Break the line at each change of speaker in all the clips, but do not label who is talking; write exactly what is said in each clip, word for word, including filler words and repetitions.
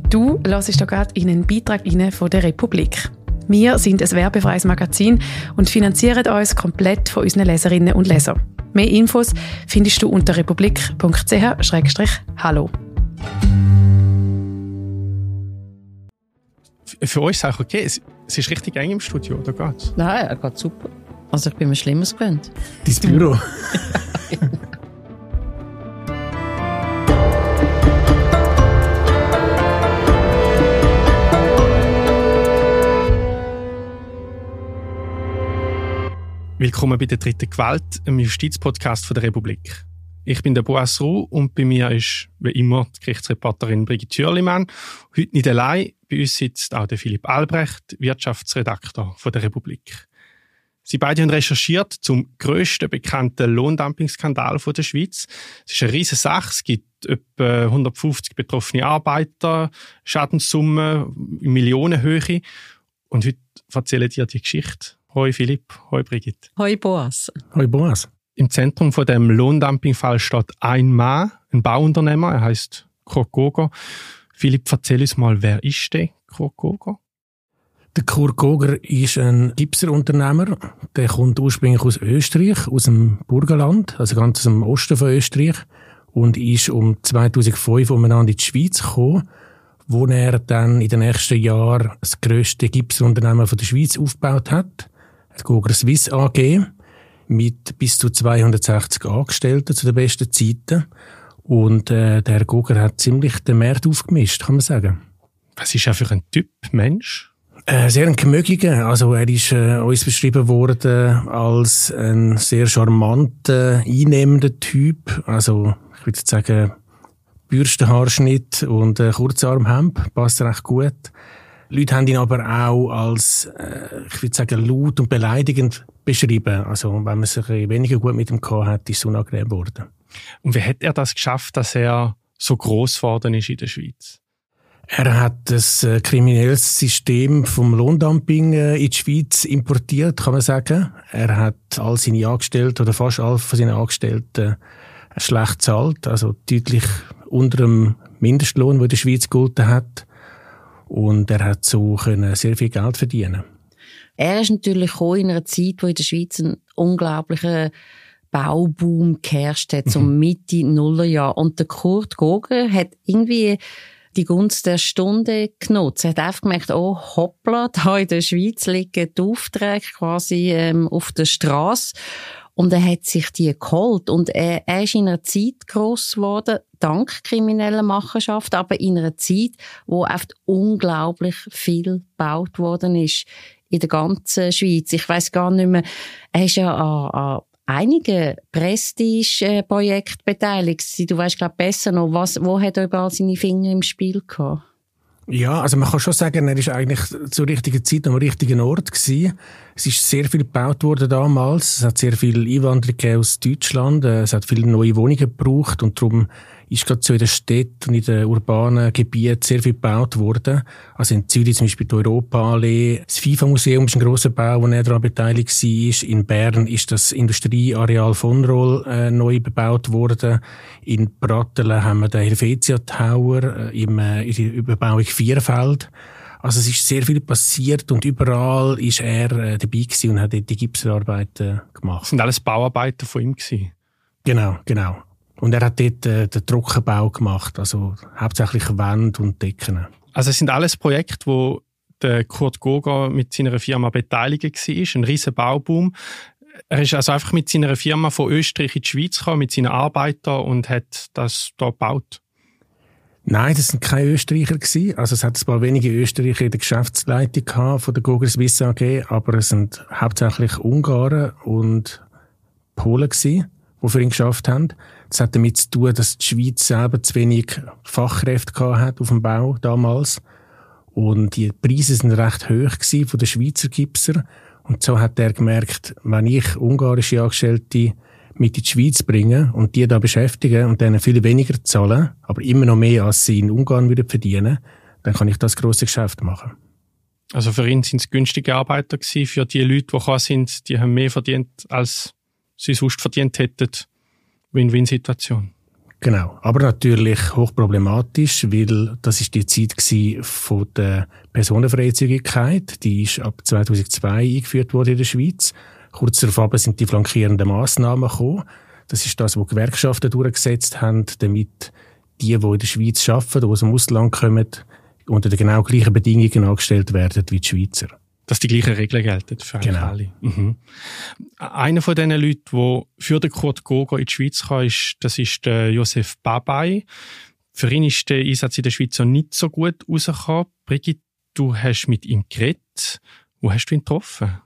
Du hörst hier gerade in einen Beitrag rein von der Republik. Wir sind ein werbefreies Magazin und finanzieren uns komplett von unseren Leserinnen und Lesern. Mehr Infos findest du unter republik punkt c h slash hallo.
Für euch ist es auch okay. Es, es ist richtig eng im Studio, oder geht's?
Nein, er geht super. Also ich bin mir Schlimmeres gewöhnt.
Dein Büro?
Willkommen bei der dritten Gewalt, einem Justizpodcast von der Republik. Ich bin der Boas Ruh und bei mir ist, wie immer, die Gerichtsreporterin Brigitte Schürlimann. Heute nicht allein, bei uns sitzt auch der Philipp Albrecht, Wirtschaftsredakteur von der Republik. Sie beide haben recherchiert zum grössten bekannten Lohndumpingskandal der Schweiz. Es ist eine riesige Sache, es gibt etwa hundertfünfzig betroffene Arbeiter, Schadenssumme in Millionenhöhe. Und heute erzählen dir die Geschichte. Hoi Philipp, hoi Brigitte.
Hoi Boas.
Hoi Boas.
Im Zentrum von dem Lohndumpingfall steht ein Mann, ein Bauunternehmer, er heisst Kurt Goger. Philipp, erzähl uns mal, wer ist der Kurt Goger?
Der Kurt Goger ist ein Gipserunternehmer. Der kommt ursprünglich aus Österreich, aus dem Burgenland, also ganz aus dem Osten von Österreich, und ist um zweitausendfünf umeinander in die Schweiz gekommen, wo er dann in den nächsten Jahren das grösste Gipsunternehmen der Schweiz aufgebaut hat. Die Goger Swiss A G mit bis zu zweihundertsechzig Angestellten zu den besten Zeiten. Und äh, der Herr Goger hat ziemlich den Markt aufgemischt, kann man sagen.
Was ist er für ein Typ Mensch?
Äh, sehr ein Gemögiger. Also er ist äh, uns beschrieben worden als ein sehr charmanter, einnehmender Typ. Also ich würde sagen, Bürstenhaarschnitt und äh, Kurzarmhemd, passt recht gut. Leute haben ihn aber auch als, äh, ich würde sagen, laut und beleidigend beschrieben. Also, wenn man sich weniger gut mit ihm gehabt hat, ist es unangenehm geworden.
Und wie hat er das geschafft, dass er so gross geworden ist in der Schweiz?
Er hat das äh, kriminelles System vom Lohndumping äh, in die Schweiz importiert, kann man sagen. Er hat all seine Angestellten oder fast alle von seinen Angestellten äh, schlecht gezahlt, also deutlich unter dem Mindestlohn, der in der Schweiz gegolten hat. Und er hat so können sehr viel Geld verdienen.
Er ist natürlich auch in einer Zeit, wo in der Schweiz ein unglaublicher Bauboom geherrscht hat, so Mitte Nullerjahr. Und der Kurt Goger hat irgendwie die Gunst der Stunde genutzt. Er hat einfach gemerkt, oh hoppla, da in der Schweiz liegen die Aufträge quasi ähm, auf der Strasse. Und er hat sich die geholt. Und er, er ist in einer Zeit gross geworden, dank krimineller Machenschaft, aber in einer Zeit, wo oft unglaublich viel gebaut worden ist in der ganzen Schweiz. Ich weiss gar nicht mehr, er ist ja an, an einigen Prestige-Projekten beteiligt. Du weisst, glaube ich, besser noch, was, wo hat er überall seine Finger im Spiel gehabt?
Ja, also man kann schon sagen, er ist eigentlich zur richtigen Zeit am richtigen Ort gewesen. Es ist sehr viel gebaut worden damals. Es hat sehr viel Einwanderung aus Deutschland. Es hat viele neue Wohnungen gebraucht und darum ist gerade so in den Städten und in den urbanen Gebieten sehr viel gebaut worden. Also in Zürich zum Beispiel die Europaallee. Das FIFA-Museum ist ein grosser Bau, wo er daran beteiligt war. In Bern ist das Industrieareal von Roll äh, neu bebaut worden. In Brattelen haben wir den Helvetia Tower äh, im, äh, in der Überbauung Vierfeld. Also es ist sehr viel passiert und überall ist er äh, dabei gewesen und hat dort die Gipsarbeiten gemacht.
Das sind alles Bauarbeiter von ihm gewesen?
Genau, genau. Und er hat dort äh, den Trockenbau gemacht, also hauptsächlich Wände und Decken.
Also es sind alles Projekte, wo der Kurt Goger mit seiner Firma beteiligt war, ein riesen Bauboom. Er ist also einfach mit seiner Firma von Österreich in die Schweiz gekommen, mit seinen Arbeitern und hat das hier gebaut.
Nein, das sind keine Österreicher gewesen. Also es hat ein paar wenige Österreicher in der Geschäftsleitung gehabt von der Goger Swiss A G, aber es sind hauptsächlich Ungarn und Polen gewesen, die für ihn geschafft haben. Das hat damit zu tun, dass die Schweiz selber zu wenig Fachkräfte gehabt hat auf dem Bau damals. Und die Preise sind recht hoch gewesen von den Schweizer Gipser. Und so hat er gemerkt, wenn ich ungarische Angestellte mit in die Schweiz bringe und die da beschäftigen und denen viel weniger zahlen, aber immer noch mehr, als sie in Ungarn würden verdienen, dann kann ich das grosse Geschäft machen.
Also für ihn sind es günstige Arbeiter gewesen. Für die Leute, die gekommen sind, die haben mehr verdient, als sie sonst verdient hätten. Win-Win-Situation.
Genau, aber natürlich hochproblematisch, weil das ist die Zeit gsi von der Personenfreizügigkeit. Die ist ab zweitausendzwei eingeführt worden in der Schweiz. Kurz darauf sind die flankierenden Massnahmen gekommen. Das ist das, was Gewerkschaften durchgesetzt haben, damit die, die in der Schweiz arbeiten, die aus dem Ausland kommen, unter den genau gleichen Bedingungen angestellt werden wie die Schweizer.
Dass die gleichen Regeln gelten für
genau.
alle. Mhm. Einer von diesen Leuten, der für den Kurt Goger in die Schweiz kam, ist, das ist der Josef Babay. Für ihn ist der Einsatz in der Schweiz auch nicht so gut rausgekommen. Brigitte, du hast mit ihm geredet. Wo hast du ihn getroffen?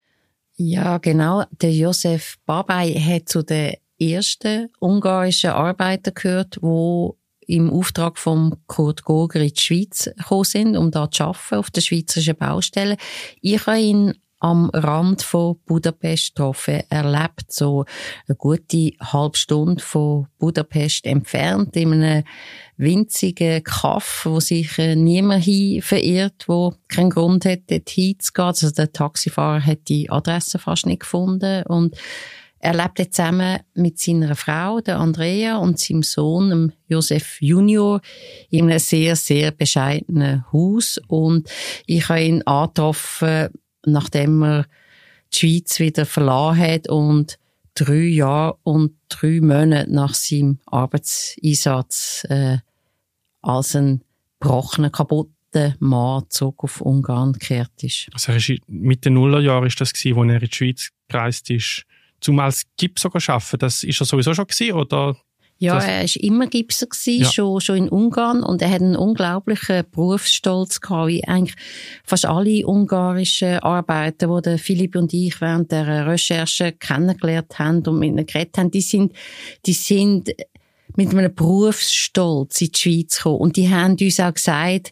Ja, genau. Der Josef Babay hat zu den ersten ungarischen Arbeitern gehört, die im Auftrag von Kurt Goger in die Schweiz gekommen sind, um da zu arbeiten auf der schweizerischen Baustelle. Ich habe ihn am Rand von Budapest getroffen. Er lebt so eine gute halbe Stunde von Budapest entfernt, in einem winzigen Kaff, wo sich niemand hin verirrt, wo keinen Grund hat, dort hinzugehen. Also der Taxifahrer hat die Adresse fast nicht gefunden. Und er lebt jetzt zusammen mit seiner Frau, der Andrea, und seinem Sohn, dem Josef Junior, in einem sehr, sehr bescheidenen Haus. Und ich habe ihn angetroffen, nachdem er die Schweiz wieder verlassen hat und drei Jahre und drei Monate nach seinem Arbeitseinsatz äh, als ein gebrochener, kaputter Mann zurück auf Ungarn gekehrt ist.
Also er ist mit den Nullerjahren ist das gewesen, als er in die Schweiz gereist ist, zum als Gipser arbeiten. Das ist er sowieso schon gewesen, oder?
Ja,
das?
er war immer Gipser gewesen,
Ja.
schon, schon in Ungarn, und er hat einen unglaublichen Berufsstolz gehabt, wie eigentlich fast alle ungarischen Arbeiter, die Philipp und ich während der Recherche kennengelernt haben und mit ihnen geredet haben, die sind, die sind mit einem Berufsstolz in die Schweiz gekommen. Und die haben uns auch gesagt,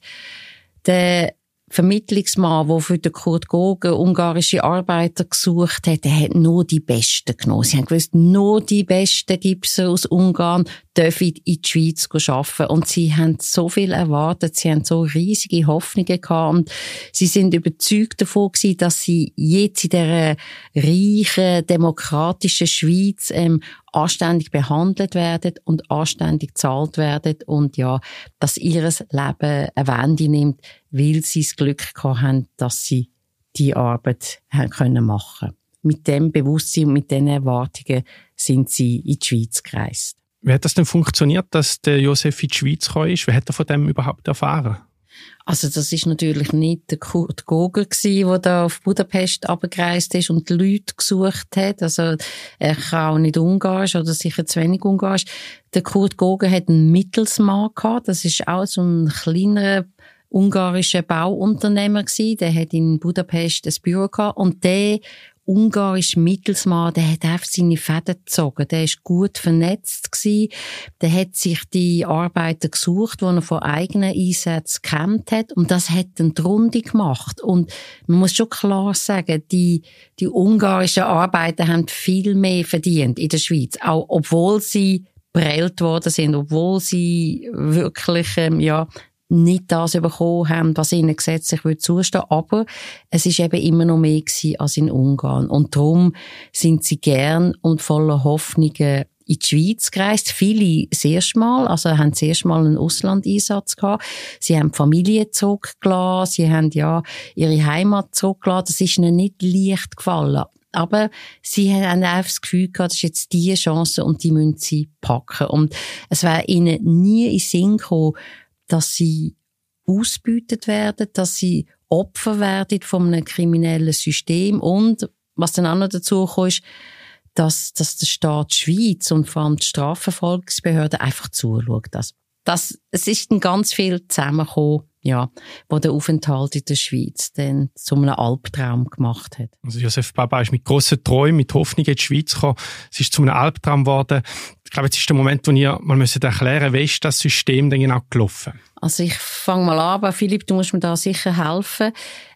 der Vermittlungsmann, der für den Kurt Goger ungarische Arbeiter gesucht hat, der hat nur die Besten genommen. Sie haben gewusst, nur die Besten Gipser aus Ungarn dürfen in die Schweiz arbeiten. Und sie haben so viel erwartet, sie haben so riesige Hoffnungen gehabt. Und sie sind überzeugt davon gewesen, dass sie jetzt in dieser reichen, demokratischen Schweiz ähm, anständig behandelt werden und anständig gezahlt werden und ja, dass ihres Leben eine Wende nimmt, weil sie das Glück gehabt haben, dass sie die Arbeit haben können machen. Mit dem Bewusstsein und mit diesen Erwartungen sind sie in die Schweiz gereist.
Wie hat das denn funktioniert, dass der Josef in die Schweiz gekommen ist? Wie hat er von dem überhaupt erfahren?
Also das ist natürlich nicht der Kurt Goger gewesen, der da auf Budapest abgereist ist und die Leute gesucht hat. Also er kann auch nicht Ungarisch oder sicher zu wenig Ungarisch. Der Kurt Goger hat einen Mittelsmann gehabt. Das ist auch so ein kleinerer ungarischer Bauunternehmer gewesen. Der hat in Budapest ein Büro gehabt und der ungarische Mittelsmann, der hat einfach seine Fäden gezogen. Der ist gut vernetzt gewesen. Der hat sich die Arbeiter gesucht, die er von eigenen Einsätzen gekämpft hat. Und das hat dann die Runde gemacht. Und man muss schon klar sagen, die, die ungarischen Arbeiter haben viel mehr verdient in der Schweiz. Auch obwohl sie prellt worden sind, obwohl sie wirklich, ähm, ja, nicht das bekommen haben, was ihnen gesetzlich zustehen würde. Aber es ist eben immer noch mehr gewesen als in Ungarn. Und darum sind sie gern und voller Hoffnungen in die Schweiz gereist. Viele das erste Mal, also haben das erste Mal einen Auslandeinsatz gehabt. Sie haben die Familie zurückgelassen, sie haben ja ihre Heimat zurückgelassen. Das ist ihnen nicht leicht gefallen. Aber sie haben einfach das Gefühl gehabt, das ist jetzt die Chance und die müssen sie packen. Und es wäre ihnen nie in den Sinn gekommen, dass sie ausgebeutet werden, dass sie Opfer werden von einem kriminellen System und, was dann auch noch dazu kommt, ist, dass, dass der Staat Schweiz und vor allem die Strafverfolgungsbehörde einfach zuschaut. Das, das, es ist dann ganz viel zusammengekommen, ja, wo der Aufenthalt in der Schweiz dann zu einem Albtraum gemacht hat.
Also Josef Babay ist mit grossen Träumen, mit Hoffnung in die Schweiz gekommen. Es ist zu einem Albtraum geworden. Ich glaube, jetzt ist der Moment, wo ihr mal erklären müsst, wie ist das System denn genau gelaufen?
Also ich fange mal an, aber Philipp, du musst mir da sicher helfen.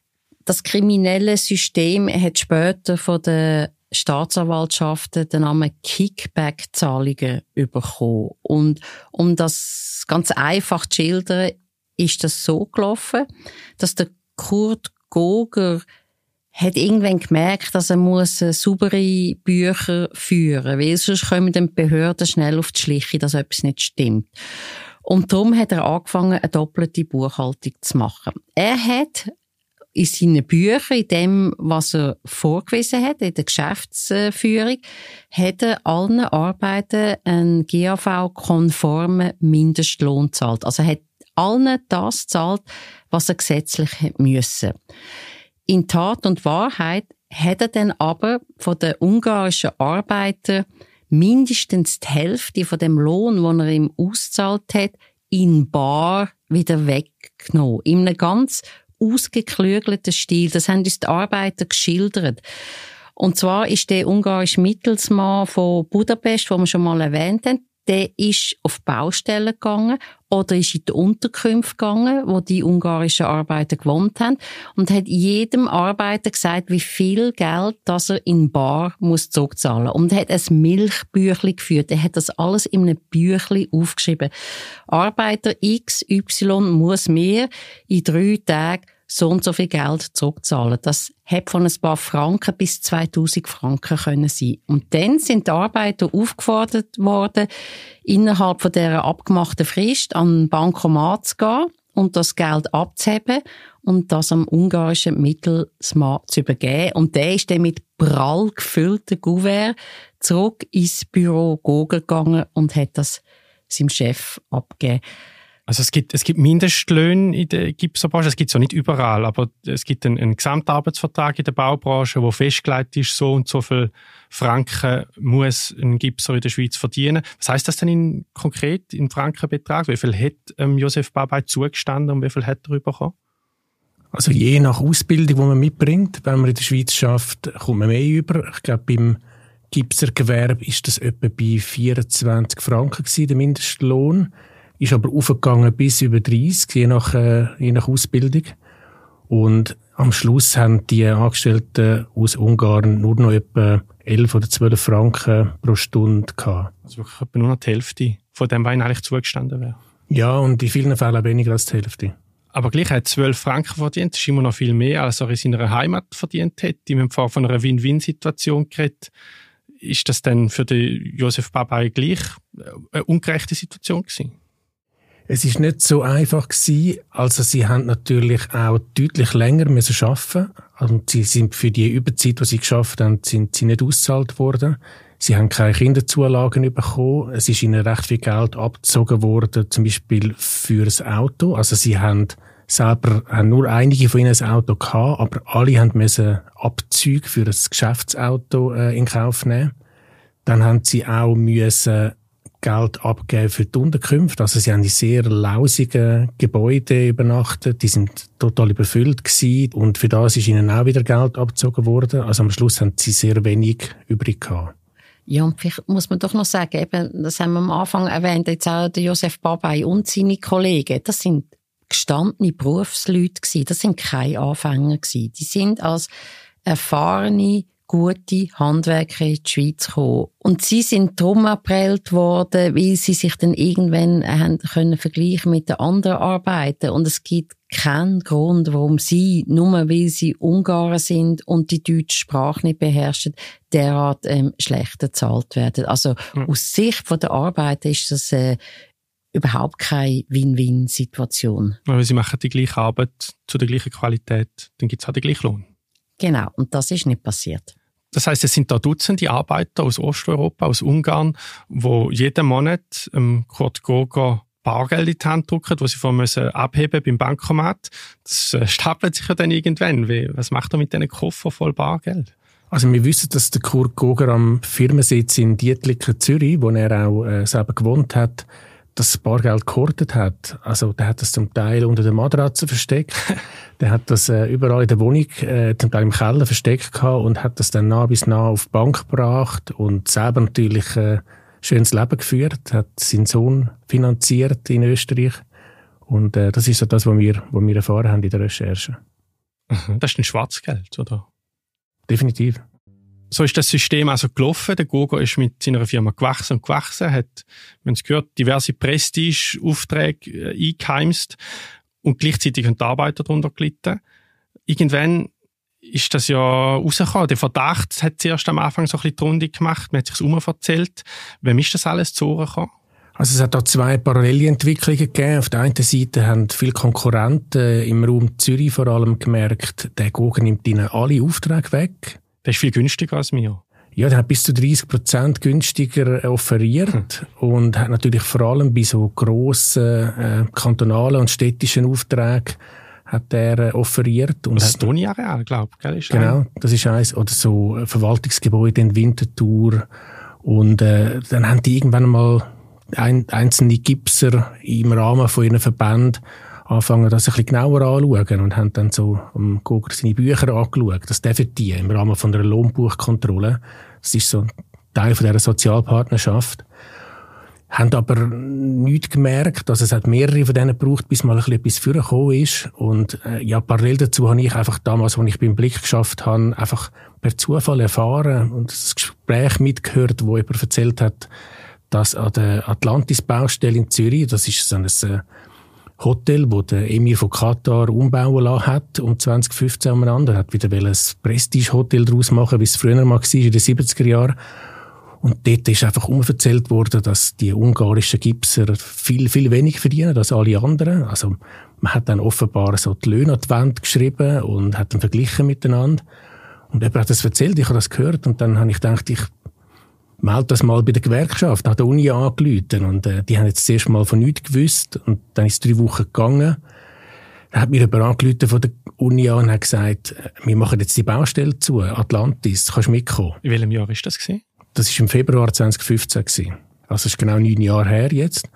Das kriminelle System hat später von den Staatsanwaltschaften den Namen Kickback-Zahlungen bekommen. Und um das ganz einfach zu schildern, ist das so gelaufen, dass der Kurt Goger hat irgendwann gemerkt, dass er muss saubere Bücher führen muss, weil sonst kommen die Behörden schnell auf die Schliche, dass etwas nicht stimmt. Und darum hat er angefangen, eine doppelte Buchhaltung zu machen. Er hat in seinen Büchern, in dem, was er vorgewiesen hat, in der Geschäftsführung, hat er allen Arbeitern einen G A V-konformen Mindestlohn gezahlt. Also er hat allen das gezahlt, was er gesetzlich hätte müssen. In Tat und Wahrheit hat er dann aber von den ungarischen Arbeitern mindestens die Hälfte von dem Lohn, den er ihm ausgezahlt hat, in bar wieder weggenommen. In einem ganz ausgeklügelten Stil. Das haben uns die Arbeiter geschildert. Und zwar ist der ungarische Mittelsmann von Budapest, den wir schon mal erwähnt haben, der ist auf Baustellen gegangen oder ist in die Unterkünfte gegangen, wo die ungarischen Arbeiter gewohnt haben und hat jedem Arbeiter gesagt, wie viel Geld das er in bar muss zurückzahlen muss. Und er hat ein Milchbüchlein geführt. Er hat das alles in einem Büchlein aufgeschrieben. Arbeiter X Y muss mir in drei Tagen so und so viel Geld zurückzahlen. Das hat von ein paar Franken bis zweitausend Franken können sein. Und dann sind die Arbeiter aufgefordert worden, innerhalb von dieser abgemachten Frist an ein Bankomat zu gehen und das Geld abzuheben und das am ungarischen Mittelsmann zu übergeben. Und der ist dann mit prall gefüllten Kuvert zurück ins Büro Gogel gegangen und hat das seinem Chef abgegeben.
Also es gibt, es gibt Mindestlöhne in der Gipserbranche, es gibt es ja nicht überall, aber es gibt einen, einen Gesamtarbeitsvertrag in der Baubranche, wo festgelegt ist, so und so viel Franken muss ein Gipser in der Schweiz verdienen. Was heisst das denn in, konkret in Frankenbetrag? Wie viel hat ähm, Josef Babaj zugestanden und wie viel hat er bekommen?
Also je nach Ausbildung, die man mitbringt, wenn man in der Schweiz schafft, kommt man mehr über. Ich glaube, beim Gipsergewerbe ist das etwa bei vierundzwanzig Franken gewesen, der Mindestlohn. Ist aber aufgegangen bis über dreissig, je nach, äh, je nach Ausbildung. Und am Schluss haben die Angestellten aus Ungarn nur noch etwa elf oder zwölf Franken pro Stunde gehabt.
Also wirklich etwa nur noch die Hälfte von dem, was ihnen eigentlich zugestanden wäre.
Ja, und in vielen Fällen weniger als die Hälfte.
Aber gleich hat er zwölf Franken verdient. Das ist immer noch viel mehr, als er in seiner Heimat verdient hat. Wir haben vorhin von einer Win-Win-Situation geredet. Ist das denn für den Josef Babaj gleich eine ungerechte Situation gewesen?
Es ist nicht so einfach gewesen. Also sie haben natürlich auch deutlich länger müssen arbeiten. Und sie sind für die Überzeit, die sie geschafft haben, sind sie nicht ausgezahlt worden. Sie haben keine Kinderzulagen bekommen. Es ist ihnen recht viel Geld abgezogen worden, zum Beispiel für das Auto. Also sie haben selber, haben nur einige von ihnen ein Auto gehabt, aber alle haben müssen Abzüge für ein Geschäftsauto äh, in Kauf nehmen. Dann haben sie auch müssen Geld abgeben für die Unterkünfte. Also sie haben in sehr lausigen Gebäuden übernachtet. Die sind total überfüllt gewesen. Und für das ist ihnen auch wieder Geld abgezogen worden. Also am Schluss haben sie sehr wenig übrig gehabt.
Ja, und vielleicht muss man doch noch sagen, eben, das haben wir am Anfang erwähnt, jetzt auch der Josef Babaj und seine Kollegen, das sind gestandene Berufsleute gewesen. Das sind keine Anfänger gewesen. Die sind als erfahrene, gute Handwerker in die Schweiz gekommen. Und sie sind darum abgeprellt worden, weil sie sich dann irgendwann haben können vergleichen mit den anderen Arbeiten. Und es gibt keinen Grund, warum sie, nur weil sie Ungarn sind und die deutsche Sprache nicht beherrschen, derart ähm, schlechter bezahlt werden. Also mhm. aus Sicht von der Arbeiter ist das äh, überhaupt keine Win-Win-Situation.
Weil sie machen die gleiche Arbeit zu der gleichen Qualität, dann gibt es auch den gleichen Lohn.
Genau, und das ist nicht passiert.
Das heisst, es sind da Dutzende Arbeiter aus Osteuropa, aus Ungarn, die jeden Monat ähm, Kurt Gogel Bargeld in die Hand drücken, das sie vorher müssen abheben beim Bankomat. Das äh, stapelt sich ja dann irgendwann. Wie, was macht er mit diesen Koffer voll Bargeld?
Also wir wissen, dass der Kurt Gogel am Firmensitz in Dietliken, Zürich, wo er auch äh, selber gewohnt hat, das Bargeld gehortet hat. Also der hat das zum Teil unter der Matratze versteckt. Der hat das äh, überall in der Wohnung, äh, zum Teil im Keller versteckt gehabt und hat das dann nah bis nah auf die Bank gebracht und selber natürlich äh, schönes Leben geführt, hat seinen Sohn finanziert in Österreich. Und äh, das ist so das, was wir, was wir erfahren haben in der Recherche.
Das ist ein Schwarzgeld, oder?
Definitiv.
So ist das System also gelaufen. Der Gogel ist mit seiner Firma gewachsen und gewachsen, hat, wir haben es gehört, diverse Prestige-Aufträge äh, eingeheimst und gleichzeitig haben die Arbeiter darunter gelitten. Irgendwann ist das ja rausgekommen. Der Verdacht hat zuerst am Anfang so ein bisschen die Runde gemacht, man hat sich das erzählt. Wem ist das alles zu Ohren gekommen?
Also es hat da zwei parallele Entwicklungen gegeben. Auf der einen Seite haben viele Konkurrenten im Raum Zürich vor allem gemerkt, der Google nimmt ihnen alle Aufträge weg.
Der ist viel günstiger als mir.
Ja, der hat bis zu dreißig Prozent günstiger offeriert hm. und hat natürlich vor allem bei so grossen äh, kantonalen und städtischen Aufträgen hat er offeriert. Und
das Toni-Areal, glaube ich.
Genau, das ist eins. Oder so Verwaltungsgebäude in Winterthur. Und äh, dann haben die irgendwann mal ein, einzelne Gipser im Rahmen von ihren Verbänden anfangen, das ein bisschen genauer anzuschauen und haben dann so am Google seine Bücher angeschaut. Das dürfen die im Rahmen von einer Lohnbuchkontrolle. Das ist so ein Teil von dieser Sozialpartnerschaft. Haben aber nichts gemerkt, dass es hat mehrere von denen gebraucht, bis mal ein bisschen etwas vorgekommen ist. Und äh, ja, parallel dazu habe ich einfach damals, als ich beim Blick geschafft habe, einfach per Zufall erfahren und das Gespräch mitgehört, wo jemand erzählt hat, dass an der Atlantis-Baustelle in Zürich, das ist so ein äh, Hotel, wo der Emir von Katar umbauen lassen hat, um zwanzig fünfzehn umeinander. Er hat wieder ein Prestige-Hotel daraus machen, wie es früher mal war, in den siebziger Jahren. Und dort ist einfach umverzählt worden, dass die ungarischen Gipser viel, viel weniger verdienen als alle anderen. Also, man hat dann offenbar so die Löhne an die Wand geschrieben und hat dann verglichen miteinander. Und jemand hat das erzählt, ich habe das gehört und dann habe ich gedacht, ich melde das mal bei der Gewerkschaft, hat der Uni angerufen und äh, die haben jetzt das erste Mal von nichts gewusst und dann ist es drei Wochen gegangen. Dann hat mir jemand angerufen von der Uni an und hat gesagt, wir machen jetzt die Baustelle zu, Atlantis, kannst du mitkommen?
In welchem Jahr war das gewesen?
Das war im Februar zwanzig fünfzehn gewesen. Also es ist genau neun Jahre her jetzt.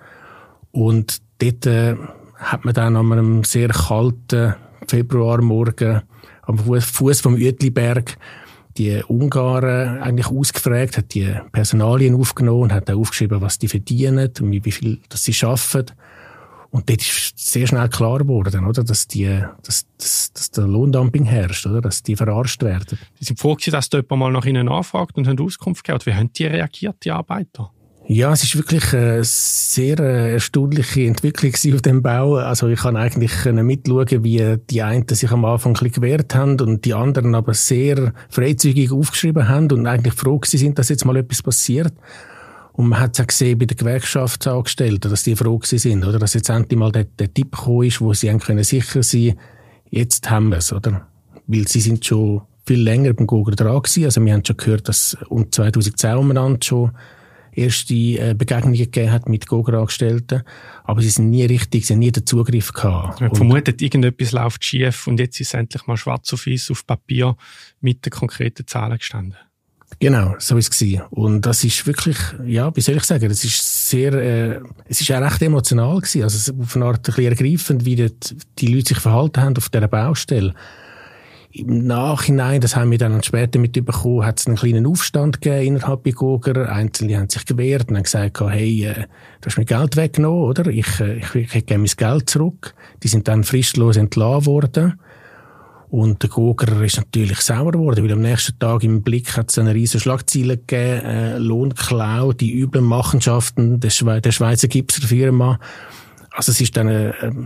Und dort äh, hat man dann an einem sehr kalten Februarmorgen am Fuß vom Uetliberg die Ungarn eigentlich ausgefragt, hat die Personalien aufgenommen und hat auch aufgeschrieben, was die verdienen und wie viel das sie arbeiten. Und dort ist sehr schnell klar geworden, oder, dass, die, dass, dass, dass der Lohndumping herrscht, oder, dass die verarscht werden.
Sie sind froh gewesen, dass da jemand mal nach ihnen nachfragt und haben Auskunft gegeben. Wie haben die reagiert, die Arbeiter?
Ja, es ist wirklich eine sehr erstaunliche Entwicklung auf dem Bau. Also ich kann eigentlich mitschauen, wie die einen sich am Anfang ein bisschen gewehrt haben und die anderen aber sehr freizügig aufgeschrieben haben und eigentlich froh sind, dass jetzt mal etwas passiert. Und man hat es auch gesehen bei den Gewerkschaftsangestellten, dass die froh sind, oder? Dass jetzt endlich mal der, der Tipp gekommen ist, wo sie können sicher sein, jetzt haben wir es, oder? Weil sie sind schon viel länger beim Google dran gewesen. Also wir haben schon gehört, dass um zweitausendzehn umeinander schon erste äh, Begegnungen gegeben hat mit Google-Angestellten, aber sie sind nie richtig, sie haben nie den Zugriff gehabt.
Man vermutet, irgendetwas läuft schief und jetzt ist es endlich mal schwarz auf weiß auf Papier mit den konkreten Zahlen gestanden.
Genau, so ist es gewesen. Und das ist wirklich, ja, wie soll ich sagen, das ist sehr, äh, es ist auch recht emotional gewesen. Also es ist auf eine Art ein bisschen ergreifend, wie die, die Leute sich verhalten haben auf dieser Baustelle. Im Nachhinein, das haben wir dann später mitbekommen, hat es einen kleinen Aufstand gegeben innerhalb bei Google. Einzelne haben sich gewehrt und haben gesagt, hey, äh, du hast mir Geld weggenommen, oder? Ich, äh, ich, ich hätte gerne mein Geld zurück. Die sind dann fristlos entlassen worden. Und der Googer ist natürlich sauer geworden, weil am nächsten Tag im Blick hat es eine riesen Schlagzeile gegeben, äh, Lohnklau, die üblen Machenschaften der, Schwe- der Schweizer Gipserfirma. Also es ist dann eine, eine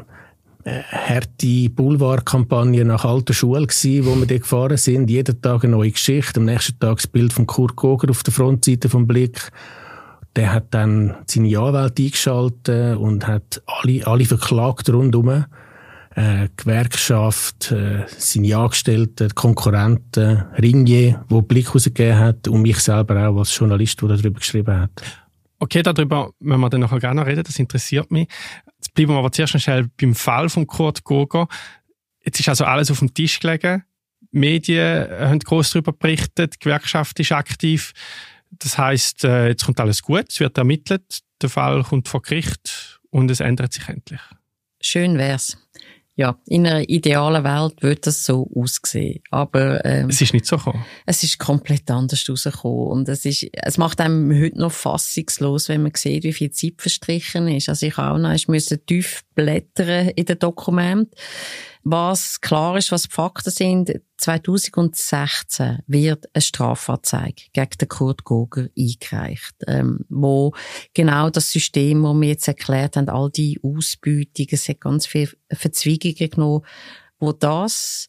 harte Boulevardkampagne nach alter Schule gewesen, wo wir dort gefahren sind. Jeden Tag eine neue Geschichte. Am nächsten Tag das Bild von Kurt Googer auf der Frontseite vom Blick. Der hat dann seine Anwälte eingeschaltet und hat alle, alle verklagt rundherum. Äh, Gewerkschaft, äh, seine Angestellten, Konkurrenten, Ringier, wo Blick rausgegeben hat und mich selber auch als Journalist, der darüber geschrieben hat.
Okay, darüber müssen wir dann nachher gerne reden, das interessiert mich. Jetzt bleiben wir aber zuerst noch schnell beim Fall von Kurt Googer. Jetzt ist also alles auf dem Tisch gelegen. Die Medien haben gross darüber berichtet, die Gewerkschaft ist aktiv. Das heisst, äh, jetzt kommt alles gut, es wird ermittelt, der Fall kommt vor Gericht und es ändert sich endlich.
Schön wär's. Ja, in einer idealen Welt würde das so aussehen. Aber, ähm,
es ist nicht so gekommen.
Es ist komplett anders rausgekommen. Und es ist, es macht einem heute noch fassungslos, wenn man sieht, wie viel Zeit verstrichen ist. Also ich auch noch, ich musste tief blättern in den Dokumenten. Was klar ist, was die Fakten sind, zweitausendsechzehn wird eine Strafanzeige gegen den Kurt Googer eingereicht, ähm, wo genau das System, das wir jetzt erklärt haben, all die Ausbeutungen, es hat ganz viele Verzweigungen genommen, wo das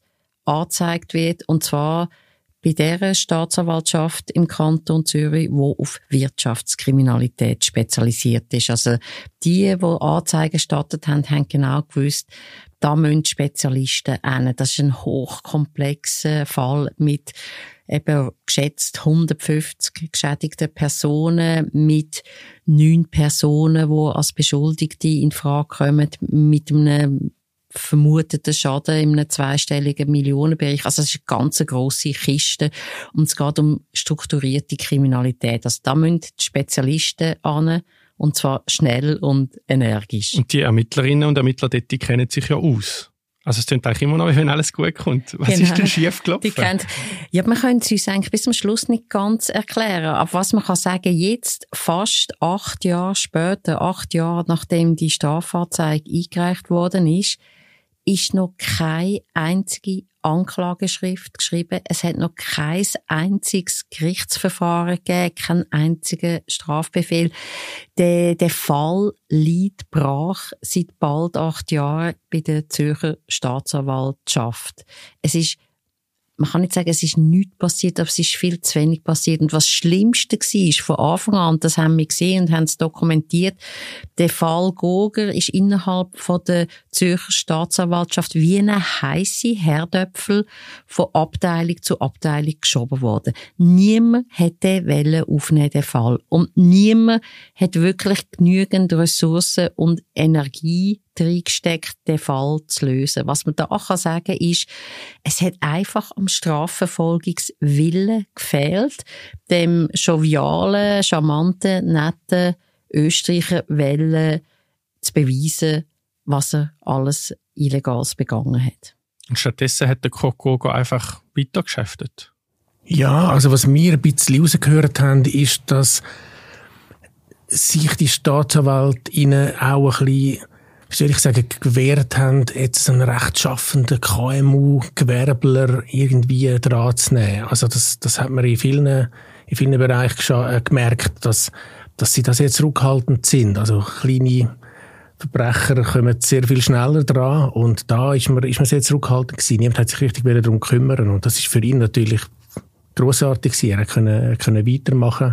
angezeigt wird, und zwar bei der Staatsanwaltschaft im Kanton Zürich, die auf Wirtschaftskriminalität spezialisiert ist. Also die, die Anzeigen gestattet haben, haben genau gewusst, da müssen Spezialisten hin. Das ist ein hochkomplexer Fall mit eben geschätzt hundertfünfzig geschädigten Personen, mit neun Personen, die als Beschuldigte in Frage kommen, mit einem vermuteten Schaden in einem zweistelligen Millionenbereich. Also es ist eine ganz grosse Kiste und es geht um strukturierte Kriminalität. Also da müssen die Spezialisten hin, und zwar schnell und energisch.
Und die Ermittlerinnen und Ermittler dort, die kennen sich ja aus. Also es klingt eigentlich immer noch, wenn alles gut kommt. Was genau. ist denn schief gelaufen?
Die kennt, ja, man könnte es uns eigentlich bis zum Schluss nicht ganz erklären. Aber was man kann sagen, jetzt, fast acht Jahre später, acht Jahre nachdem die Strafanzeige eingereicht worden ist, ist noch keine einzige Anklageschrift geschrieben. Es hat noch kein einziges Gerichtsverfahren gegeben, keinen einzigen Strafbefehl. Der, der Fall liegt brach seit bald acht Jahren bei der Zürcher Staatsanwaltschaft. Es ist Man kann nicht sagen, es ist nichts passiert, aber es ist viel zu wenig passiert. Und was das Schlimmste war, von Anfang an, das haben wir gesehen und haben es dokumentiert, der Fall Goger ist innerhalb von der Zürcher Staatsanwaltschaft wie eine heisse Herdöpfel von Abteilung zu Abteilung geschoben worden. Niemand hätte den aufnehmen, den Fall. Und niemand hat wirklich genügend Ressourcen und Energie reingesteckt, den Fall zu lösen. Was man da auch sagen kann, ist, es hat einfach am Strafverfolgungswillen gefehlt, dem jovialen, charmanten, netten Österreicher wollen zu beweisen, was er alles Illegales begangen hat.
Und stattdessen hat der Kokogo einfach weitergeschäftet.
Ja, also was wir ein bisschen rausgehört haben, ist, dass sich die Staatsanwältinnen auch ein bisschen, wie soll ich sagen, gewehrt haben, jetzt einen rechtschaffenden K M U-Gewerbler irgendwie dran zu nehmen. Also das, das hat man in vielen, in vielen Bereichen gemerkt, dass, dass sie das jetzt zurückhaltend sind. Also kleine Verbrecher kommen sehr viel schneller dran und da ist man, ist man sehr zurückhaltend gewesen. Niemand hat sich richtig darum kümmern und das ist für ihn natürlich grossartig gewesen. Er konnte, konnte weitermachen.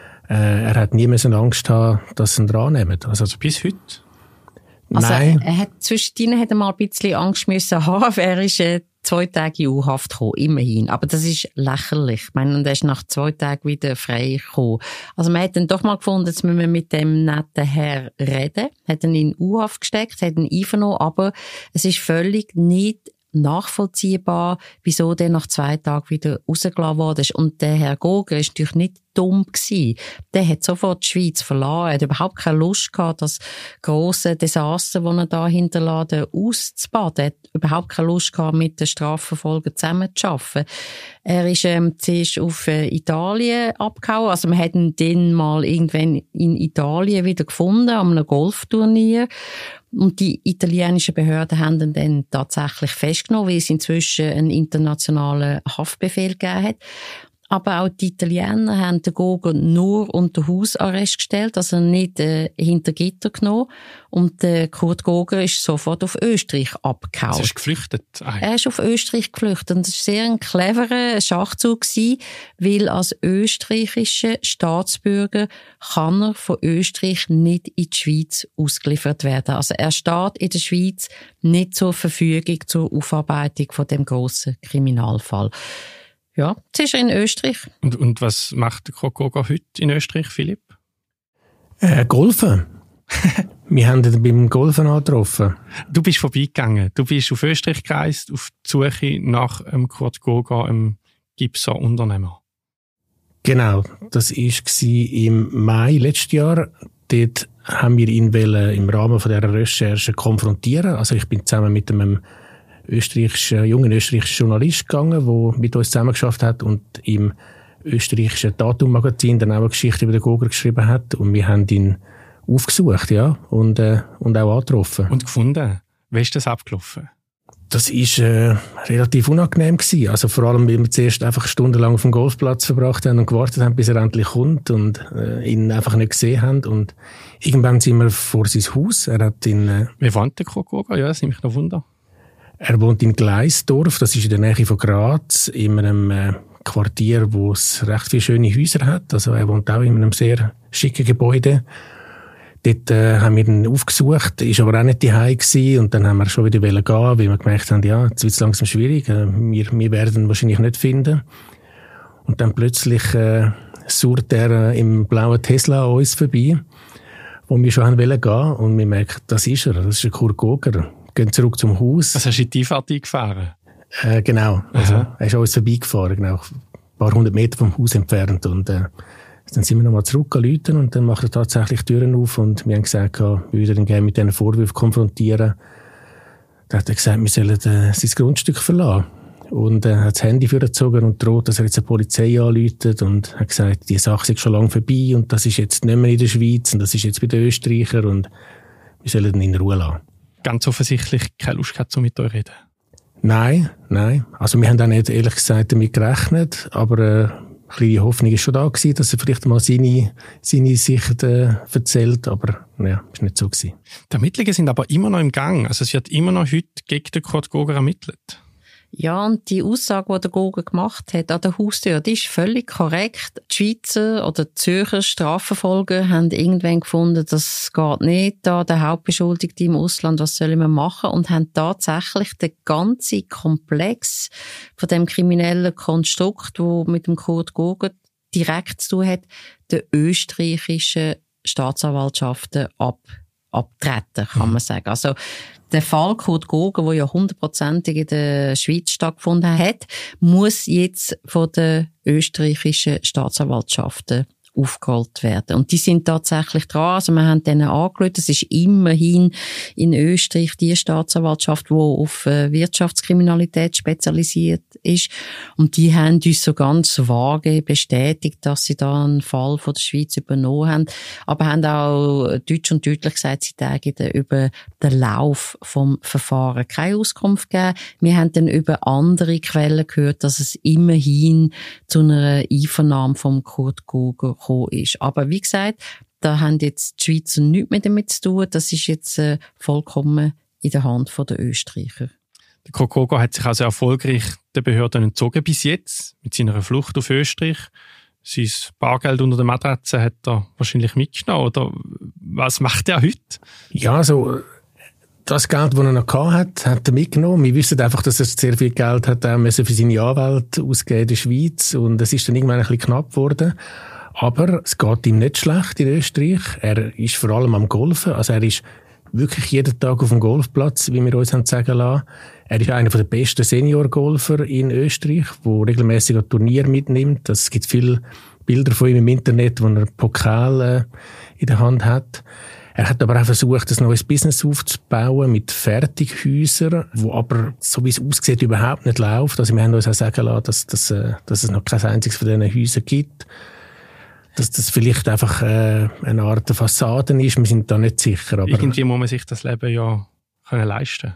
Äh, er hat nie mehr so Angst haben, dass sie ihn dran nehmen. Also,
also bis heute?
Also,
Nein.
Er hat, zwischendrin hat er mal ein bisschen Angst müssen haben. Er ist äh, zwei Tage in U-Haft gekommen, immerhin. Aber das ist lächerlich. Ich meine, und er ist nach zwei Tagen wieder frei gekommen. Also man hat dann doch mal gefunden, jetzt müssen wir mit dem netten Herr reden. Hat ihn in U-Haft gesteckt, hat ihn einvernommen, aber es ist völlig nicht nachvollziehbar, wieso der nach zwei Tagen wieder rausgelassen worden ist. Und der Herr Goger ist natürlich nicht dumm gewesen. Der hat sofort die Schweiz verlassen. Er hat überhaupt keine Lust gehabt, das grosse Desaster, das er da hinterlassen, auszubaden. Er hat überhaupt keine Lust gehabt, mit den Strafverfolgern zusammenzuarbeiten. Er ist ähm, zuerst auf äh, Italien abgehauen. Also man hat ihn dann mal irgendwann in Italien wieder gefunden, an einem Golfturnier. Und die italienischen Behörden haben ihn dann tatsächlich festgenommen, weil es inzwischen einen internationalen Haftbefehl gegeben hat. Aber auch die Italiener haben den Goger nur unter Hausarrest gestellt, also nicht äh, hinter Gitter genommen. Und äh, Kurt Goger ist sofort auf Österreich abgehauen.
Er ist geflüchtet. Ah.
Er ist auf Österreich geflüchtet. Und das war sehr ein cleverer Schachzug gewesen, weil als österreichischer Staatsbürger kann er von Österreich nicht in die Schweiz ausgeliefert werden. Also er steht in der Schweiz nicht zur Verfügung zur Aufarbeitung von dem grossen Kriminalfall. Ja, jetzt ist er in Österreich.
Und, und was macht der Kokogo heute in Österreich, Philipp?
Äh, Golfen. Wir haben ihn beim Golfen angetroffen.
Du bist vorbeigegangen. Du bist auf Österreich gereist, auf die Suche nach ähm, Kurt Goger, einem Gipsa-Unternehmer.
Genau, das war im Mai letztes Jahr. Dort haben wir ihn im Rahmen dieser Recherche konfrontieren. Also ich bin zusammen mit einem österreichischen, jungen österreichischen Journalist gegangen, der mit uns zusammengearbeitet hat und im österreichischen Datum-Magazin dann auch eine Geschichte über den Goger geschrieben hat. Und wir haben ihn aufgesucht, ja, und, äh, und auch angetroffen.
Und gefunden. Wie ist das abgelaufen?
Das war äh, relativ unangenehm gewesen. Also vor allem, weil wir zuerst einfach stundenlang auf dem Golfplatz verbracht haben und gewartet haben, bis er endlich kommt und äh, ihn einfach nicht gesehen haben. Und irgendwann sind wir vor sein Haus. Er hat ihn... Äh,
Wie fand der Goger? Ja, das nimmt mich noch Wunder.
Er wohnt in Gleisdorf, das ist in der Nähe von Graz, in einem äh, Quartier, wo es recht viele schöne Häuser hat. Also er wohnt auch in einem sehr schicken Gebäude. Dort äh, haben wir ihn aufgesucht, ist aber auch nicht daheim gewesen, und dann haben wir schon wieder gehen, weil wir gemerkt haben, ja, jetzt wird es langsam schwierig, äh, wir, wir werden ihn wahrscheinlich nicht finden. Und dann plötzlich äh, surrt er äh, im blauen Tesla an uns vorbei, wo wir schon haben wollen gehen, und wir merken, das ist er, das ist ein Kurt Goger. Gehen zurück zum Haus.
Also hast du in die Einfahrt eingefahren?
Äh, genau, also Aha. Er ist an uns vorbeigefahren, genau, ein paar hundert Meter vom Haus entfernt, und äh, dann sind wir nochmal zurückgeläutet und dann macht er tatsächlich die Türen auf und wir haben gesagt, wir würden ihn gerne mit diesen Vorwürfen konfrontieren. Dann hat er gesagt, wir sollen äh, sein Grundstück verlassen. Und er äh, hat das Handy vorgezogen und droht, dass er jetzt eine Polizei anruft und hat gesagt, die Sache ist schon lange vorbei und das ist jetzt nicht mehr in der Schweiz und das ist jetzt bei den Österreichern und wir sollen ihn in Ruhe lassen. Ganz offensichtlich keine Lust gehabt, um mit euch zu reden? Nein, nein. Also wir haben auch nicht, ehrlich gesagt, damit gerechnet, aber äh, eine kleine Hoffnung war schon da gewesen, dass er vielleicht mal seine, seine Sicht äh, erzählt, aber ja, ist nicht so gewesen. Die Ermittlungen sind aber immer noch im Gang. Also es wird immer noch heute gegen den Kurt Goger ermittelt.
Ja, und die Aussage, die der Goger gemacht hat an der Haustür, die ist völlig korrekt. Die Schweizer oder die Zürcher Strafverfolger haben irgendwann gefunden, das geht nicht, da der Hauptbeschuldigte im Ausland, was sollen wir machen? Und haben tatsächlich den ganzen Komplex von dem kriminellen Konstrukt, wo mit dem Kurt Goger direkt zu tun hat, den österreichischen Staatsanwaltschaften ab, abtreten, kann man sagen. Also, der Fall Kurt Goger, der ja hundertprozentig in der Schweiz stattgefunden hat, muss jetzt von den österreichischen Staatsanwaltschaften aufgeholt werden. Und die sind tatsächlich dran. Also wir haben denen angeschaut. Es ist immerhin in Österreich die Staatsanwaltschaft, die auf Wirtschaftskriminalität spezialisiert ist. Und die haben uns so ganz vage bestätigt, dass sie da einen Fall von der Schweiz übernommen haben. Aber haben auch deutsch und deutlich gesagt, sie täten über den Lauf vom Verfahren keine Auskunft gegeben. Wir haben dann über andere Quellen gehört, dass es immerhin zu einer Einvernahme vom Kurt Goger ist. Aber wie gesagt, da haben jetzt die Schweizer nichts mehr damit zu tun. Das ist jetzt äh, vollkommen in der Hand der Österreicher.
Der Kurt Goger hat sich also erfolgreich den Behörden entzogen bis jetzt, mit seiner Flucht auf Österreich. Sein Bargeld unter der Matratze hat er wahrscheinlich mitgenommen, oder was macht er heute? Ja, also das Geld, das er noch hatte, hat er mitgenommen. Wir wissen einfach, dass er sehr viel Geld hat auch müssen für seine Anwälte ausgeben in der Schweiz, und es ist dann irgendwann ein bisschen knapp geworden. Aber es geht ihm nicht schlecht in Österreich. Er ist vor allem am Golfen. Also er ist wirklich jeden Tag auf dem Golfplatz, wie wir uns haben sagen lassen. Er ist einer der besten Senior-Golfer in Österreich, der regelmäßig ein Turnier mitnimmt. Es gibt viele Bilder von ihm im Internet, wo er Pokal äh, in der Hand hat. Er hat aber auch versucht, ein neues Business aufzubauen mit Fertighäusern, wo aber, so wie es aussieht, überhaupt nicht läuft. Also wir haben uns auch sagen lassen, dass, dass, äh, dass es noch kein einziges von diesen Häusern gibt. Dass das vielleicht einfach äh, eine Art Fassade ist, wir sind da nicht sicher. Aber irgendwie muss man sich das Leben ja können leisten.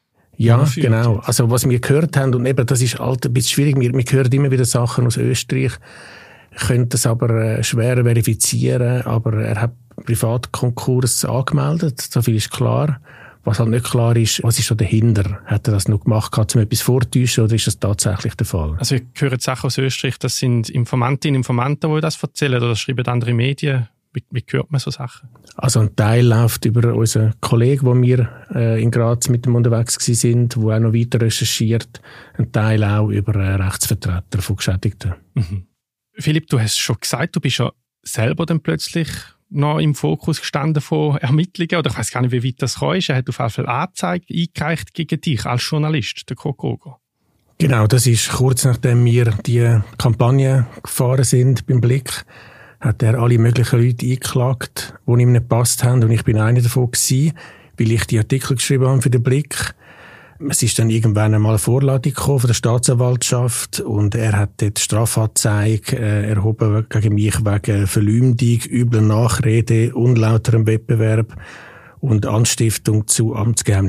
Ja, genau. Also was wir gehört haben, und eben, das ist halt ein bisschen schwierig, wir, wir hören immer wieder Sachen aus Österreich, können das aber äh, schwer verifizieren, aber er hat Privatkonkurs angemeldet, so viel ist klar. Was halt nicht klar ist, was ist da dahinter? Hat er das noch gemacht, um etwas vortäuschen, oder ist das tatsächlich der Fall? Also ich höre Sachen aus Österreich, das sind Informantinnen und Informanten, die das erzählen, oder das schreiben andere Medien. Wie, wie hört man so Sachen? Also ein Teil läuft über unseren Kollegen, wo wir äh, in Graz mit dem unterwegs waren, der auch noch weiter recherchiert. Ein Teil auch über äh, Rechtsvertreter von Geschädigten. Mhm. Philipp, du hast schon gesagt, du bist ja selber dann plötzlich noch im Fokus gestanden von Ermittlungen, oder ich weiss gar nicht, wie weit das kam. Er hat auf jeden Fall Anzeige eingereicht gegen dich als Journalist, der Kurt Goger. Genau, das ist kurz nachdem wir die Kampagne gefahren sind beim Blick, hat er alle möglichen Leute eingeklagt, die ihm nicht gepasst haben, und ich bin einer davon gewesen, weil ich die Artikel geschrieben habe für den Blick. Es ist dann irgendwann einmal eine Vorladung gekommen von der Staatsanwaltschaft, und er hat dort Strafanzeige äh, erhoben gegen mich wegen Verleumdung, übler Nachrede, unlauterem Wettbewerb und Anstiftung zu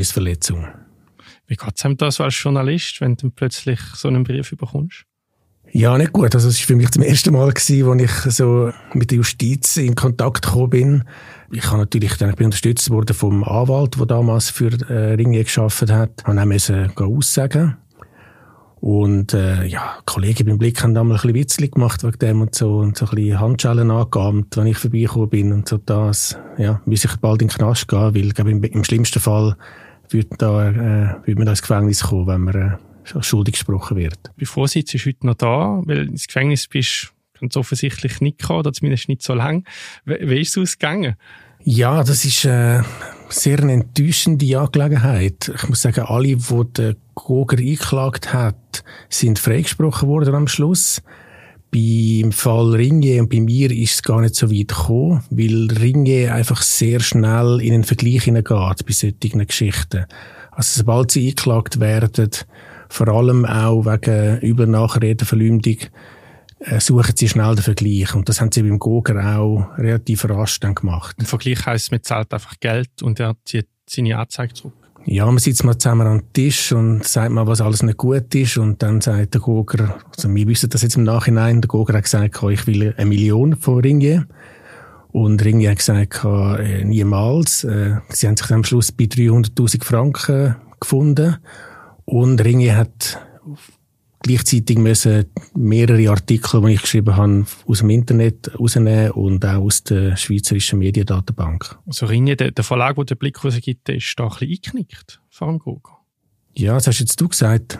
Amtsgeheimnisverletzung. Wie geht es einem da so als Journalist, wenn du plötzlich so einen Brief bekommst?
Ja, nicht gut. Also es war für mich zum ersten Mal, gewesen, als ich so mit der Justiz in Kontakt gekommen bin. Ich habe natürlich dann, ich bin unterstützt worden vom Anwalt, der damals für äh, Ringier gearbeitet hat. Ich musste auch aussagen. Und äh, ja, Kollegen beim Blick haben damals ein bisschen Witzli gemacht wegen dem und so und so ein bisschen Handschellen angegamt, wenn ich vorbeigekommen bin und so das. Ja, muss ich bald in den Knast gehen, weil ich glaube, im, im schlimmsten Fall würde, da, äh, würde man da ins Gefängnis kommen, wenn man äh, schuldig gesprochen wird.
Bevor sitzt du heute noch da, weil ins Gefängnis bist du ganz offensichtlich nicht gekommen, oder zumindest nicht so lange. Wie, wie ist es ausgegangen?
Ja, das ist äh, sehr eine enttäuschende Angelegenheit. Ich muss sagen, alle, die den Goger eingeklagt hat, sind freigesprochen worden am Schluss. Beim Fall Ringier und bei mir ist es gar nicht so weit gekommen, weil Ringier einfach sehr schnell in einen Vergleich hineingeht bei solchen Geschichten. Also sobald sie eingeklagt werden, vor allem auch wegen übler Nachrede, Verleumdung, äh, suchen sie schnell den Vergleich. Und das haben sie beim Goger auch relativ rasch dann gemacht. Im
Vergleich heisst, man zahlt einfach Geld und er zieht seine Anzeige zurück.
Ja, man sitzt mal zusammen am Tisch und sagt mal, was alles nicht gut ist. Und dann sagt der Goger, also wir wissen das jetzt im Nachhinein, der Goger hat gesagt, ich will eine Million von Ringier. Und Ringier hat gesagt, äh, niemals. Äh, sie haben sich dann am Schluss bei dreihunderttausend Franken gefunden. Und Ringier hat gleichzeitig müssen mehrere Artikel, die ich geschrieben habe, aus dem Internet rausnehmen und auch aus der Schweizerischen Mediendatenbank.
Also Ringier, der, der Verlag, der den Blick rausgibt, der ist da ein bisschen eingeknickt vor dem Goger.
Ja, das hast jetzt du gesagt.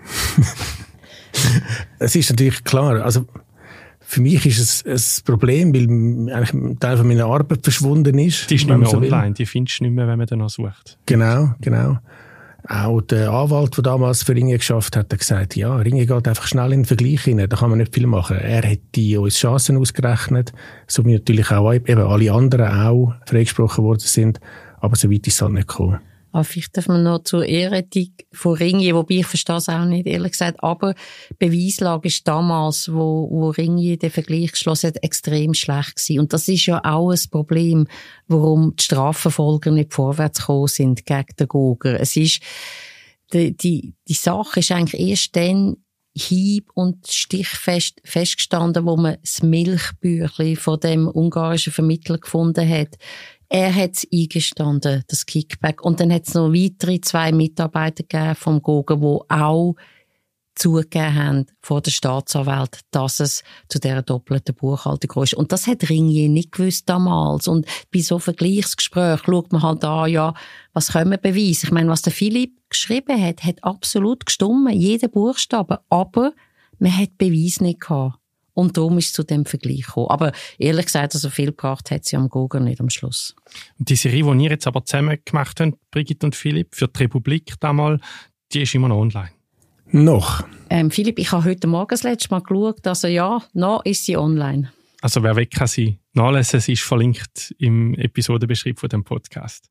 Es ist natürlich klar, also für mich ist es ein Problem, weil eigentlich ein Teil von meiner Arbeit verschwunden ist.
Die ist nicht mehr so online, will. Die findest du nicht mehr, wenn man danach sucht.
Genau, genau. Auch der Anwalt, der damals für Ringier geschafft hat, hat gesagt, ja, Ringier geht einfach schnell in den Vergleich hinein, da kann man nicht viel machen. Er hätte uns Chancen ausgerechnet, so wie natürlich auch eben alle anderen auch freigesprochen worden sind, aber so weit ist es halt nicht gekommen.
Aber vielleicht darf man noch zur Ehretik von Ringier, wobei ich verstehe es auch nicht, ehrlich gesagt, aber die Beweislage ist damals, wo, wo Ringier den Vergleich geschlossen hat, extrem schlecht gewesen. Und das ist ja auch ein Problem, warum die Strafverfolger nicht vorwärts gekommen sind gegen den Goger. Es ist, die, die, die Sache ist eigentlich erst dann hieb- und stichfest festgestanden, wo man das Milchbüchlein von dem ungarischen Vermittler gefunden hat. Er hat es eingestanden, das Kickback. Und dann hat es noch weitere zwei Mitarbeiter gegeben vom Goger, die auch zugegeben haben vor der Staatsanwalt, dass es zu dieser doppelten Buchhaltung ist. Und das hat Ringier nicht gewusst damals. Und bei so Vergleichsgesprächen schaut man halt an, ja, was können wir beweisen? Ich meine, was der Philipp geschrieben hat, hat absolut gestimmt, jeder Buchstabe. Aber man hat Beweis nicht gehabt. Und darum ist es zu dem Vergleich gekommen. Aber ehrlich gesagt, also viel gebracht hat sie am Goger nicht am Schluss.
Und die Serie, die ihr jetzt aber zusammen gemacht habt, Brigitte und Philipp, für die Republik damals, die ist immer noch online?
Noch?
Ähm, Philipp, ich habe heute Morgen das letzte Mal geschaut, also ja, noch ist sie online.
Also wer will, kann sie nachlesen. Sie ist verlinkt im Episodenbeschrieb von dem Podcast.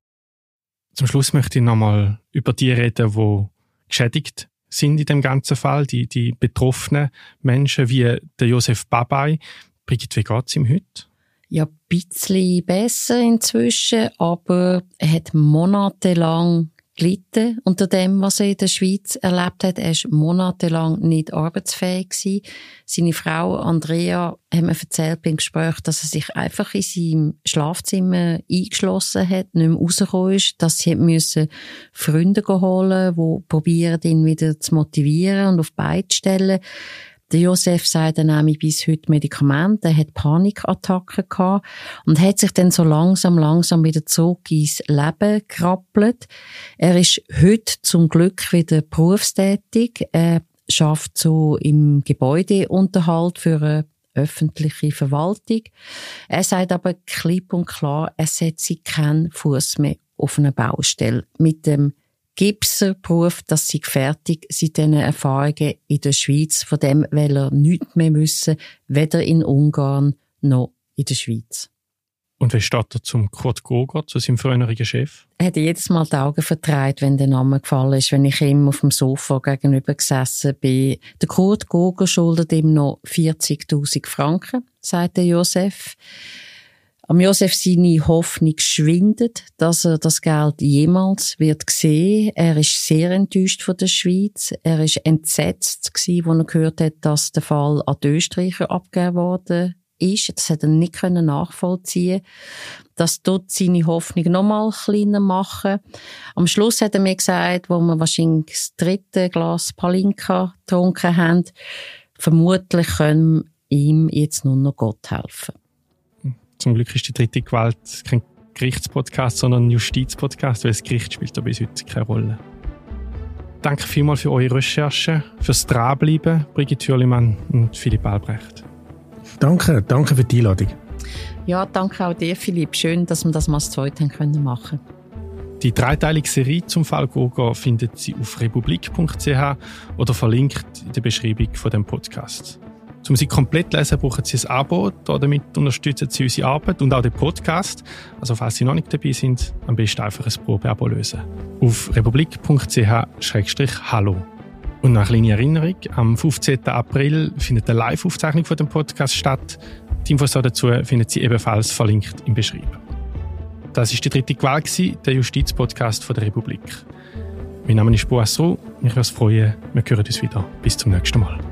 Zum Schluss möchte ich nochmal über die reden, die geschädigt sind in dem ganzen Fall, die, die betroffenen Menschen wie der Josef Babay. Brigitte, wie geht es ihm heute?
Ja, ein bisschen besser inzwischen, aber er hat monatelang gelitten unter dem, was er in der Schweiz erlebt hat. Er war monatelang nicht arbeitsfähig gewesen. Seine Frau Andrea hat mir erzählt beim Gespräch, dass er sich einfach in seinem Schlafzimmer eingeschlossen hat, nicht mehr rausgekommen ist, dass sie müssen Freunde holen, die probieren, ihn wieder zu motivieren und auf die Beine zu stellen. Der Josef sagt, er nehme bis heute Medikamente, er hat Panikattacken gehabt und hat sich dann so langsam, langsam wieder zurück ins Leben gerappelt. Er ist heute zum Glück wieder berufstätig. Er arbeitet so im Gebäudeunterhalt für eine öffentliche Verwaltung. Er sagt aber klipp und klar, er setze keinen Fuß mehr auf eine Baustelle. Mit dem Gipserberuf, dass sie fertig seit diesen Erfahrungen in der Schweiz. Von dem will er nichts mehr wissen, weder in Ungarn noch in der Schweiz.
Und wie steht er zum Kurt Goger, zu seinem früheren Chef?
Er hat jedes Mal die Augen verdreht, wenn der Name gefallen ist, wenn ich ihm auf dem Sofa gegenüber gesessen bin. Der Kurt Goger schuldet ihm noch vierzigtausend Franken, sagt der Josef. Am Josef seine Hoffnung schwindet, dass er das Geld jemals wird sehen. Er ist sehr enttäuscht von der Schweiz. Er ist entsetzt gewesen, als er gehört hat, dass der Fall an die Österreicher abgegeben worden ist. Das hat er nicht nachvollziehen können. Das tut seine Hoffnung noch mal kleiner machen. Am Schluss hat er mir gesagt, wo wir wahrscheinlich das dritte Glas Palinka getrunken haben, vermutlich können ihm jetzt nur noch Gott helfen.
Zum Glück ist die dritte Gewalt kein Gerichtspodcast, sondern ein Justizpodcast, weil das Gericht spielt da bis heute keine Rolle. Danke vielmals für eure Recherchen, fürs Dranbleiben, Brigitte Hürlimann und Philipp Albrecht.
Danke, danke für die Einladung.
Ja, danke auch dir, Philipp. Schön, dass wir das mal zu zweit haben machen können.
Die dreiteilige Serie zum Fall Goga findet Sie auf republik punkt c h oder verlinkt in der Beschreibung von dem Podcast. Um sie komplett zu lesen, brauchen Sie ein Abo. Damit unterstützen Sie unsere Arbeit und auch den Podcast. Also falls Sie noch nicht dabei sind, am besten einfach ein Probeabo lösen. Auf republik punkt c h slash hallo. Und noch eine kleine Erinnerung, am fünfzehnten April findet eine Live-Aufzeichnung von dem Podcast statt. Die Infos dazu finden Sie ebenfalls verlinkt im Beschreibung. Das war die dritte Gewalt, der Justizpodcast von der Republik. Mein Name ist Boas Ruh. Mich würde es freuen, wir hören uns wieder. Bis zum nächsten Mal.